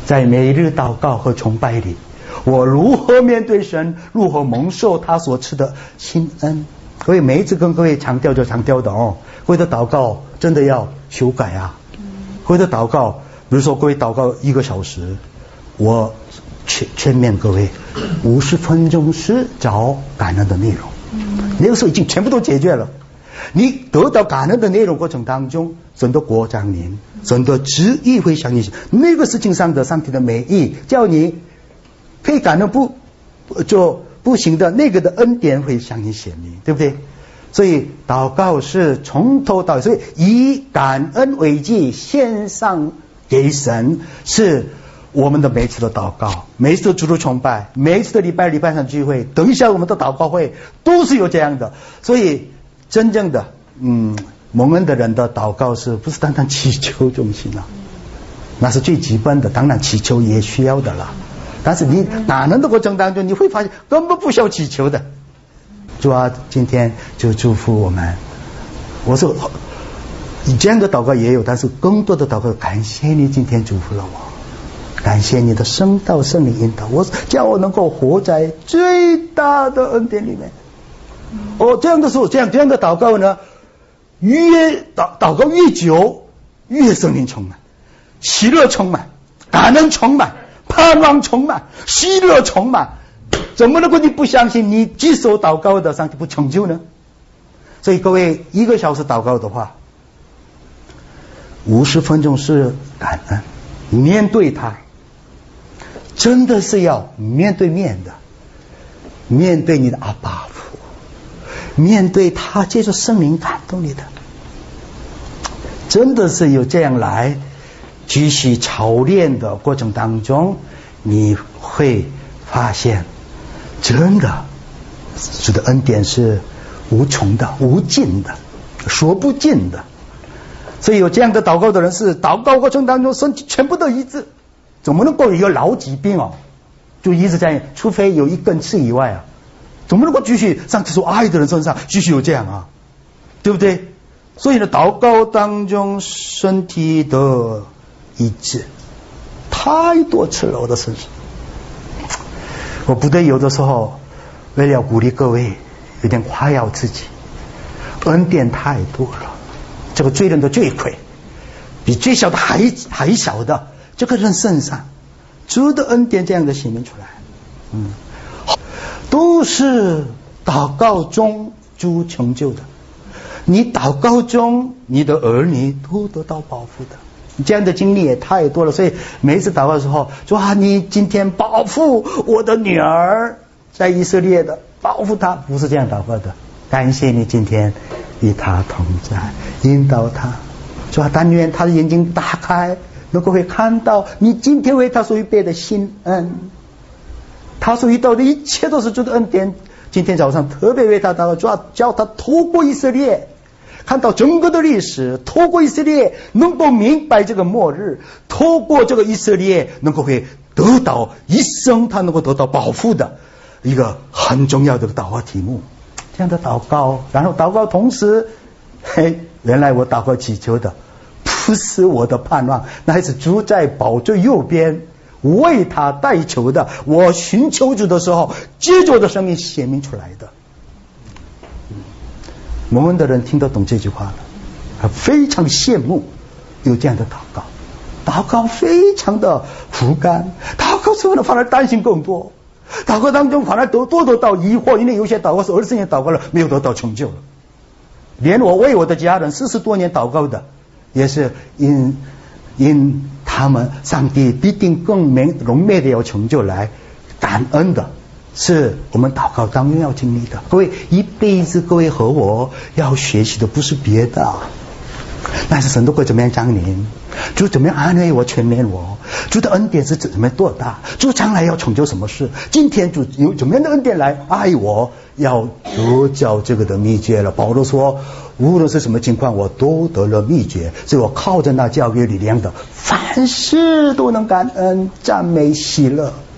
在每日祷告和崇拜里，我如何面对神，如何蒙受他所赐的新恩。各位每一次跟各位强调的哦，各位的祷告真的要修改啊。各位的祷告，比如说各位祷告1个小时，我劝勉各位50分钟是找感恩的内容，那个时候已经全部都解决了。你得到感恩的内容过程当中，神的国降临，神的旨意会响应，那个事情上的上帝的美意，叫你可以感恩不行的那个的恩典会向你显明，对不对？所以祷告是从头到尾，所以以感恩为祭献上给神，是我们的每一次的祷告，每一次的主日崇拜，每一次的礼拜上聚会，等一下我们的祷告会都是有这样的。所以真正的蒙恩的人的祷告是不是单单祈求中心啊？那是最基本的，当然祈求也需要的啦。但是你感恩的过程当中，你会发现根本不需要祈求的。主啊，今天就祝福我们。我说这样的祷告也有，但是更多的祷告，感谢你今天祝福了我，感谢你的圣道圣灵引导我，叫我能够活在最大的恩典里面。这样的时候，这样的祷告呢，越祷告越久，越圣灵充满，喜乐充满，感恩充满，盼望充满，喜乐充满。怎么能够你不相信你举手祷告的上帝不成就呢？所以各位1个小时祷告的话，50分钟是感恩，面对他真的是要面对面的，面对你的阿爸父，面对他借着圣灵感动你的，真的是有这样来继续操练的过程当中，你会发现真的主的恩典是无穷的、无尽的、说不尽的。所以有这样的祷告的人，是祷告过程当中身体全部都医治。怎么能够有一个老疾病就一直在，除非有一根刺以外怎么能够继续上次说爱的人身上继续有这样对不对？所以呢，祷告当中身体的医治太多次了，我的身上。我不对，有的时候为了鼓励各位，有点夸耀自己，恩典太多了，这个罪人的罪魁比最小的还小的这个人身上，主的恩典这样的显明出来，都是祷告中主成就的。你祷告中，你的儿女都得到保护的。这样的经历也太多了，所以每一次祷告的时候说你今天保护我的女儿在以色列的，保护她，不是这样祷告的。感谢你今天与她同在，引导她，说但愿她的眼睛打开，能够会看到你今天为她所预备的新恩，她所遇到的一切都是主的恩典。今天早上特别为她祷告，叫她透过以色列看到整个的历史，透过以色列能够明白这个末日，透过这个以色列能够会得到一生他能够得到保护的一个很重要的祷告题目。这样的祷告，然后祷告同时原来我祷告祈求的不是我的盼望，那还是主在宝座右边为他代求的，我寻求主的时候借着我的生命显明出来的。蒙恩的人听得懂这句话了，他非常羡慕有这样的祷告，祷告非常的枯干，祷告之后呢反而担心更多，祷告当中反而多得到疑惑，因为有些祷告是20年祷告了没有得到成就了。连我为我的家人40多年祷告的，也是因他们上帝必定更荣美的有成就来感恩的，是我们祷告当中要经历的。各位一辈子，各位和我要学习的不是别的，那是神都会怎么样降临，主怎么样安慰我全面我，主的恩典是怎么样多大，主将来要成就什么事，今天主有怎么样的恩典来爱我，要得着这个的秘诀了。保罗说无论是什么情况我都得了秘诀，所以我靠着那教育力量的，凡事都能感恩赞美喜乐。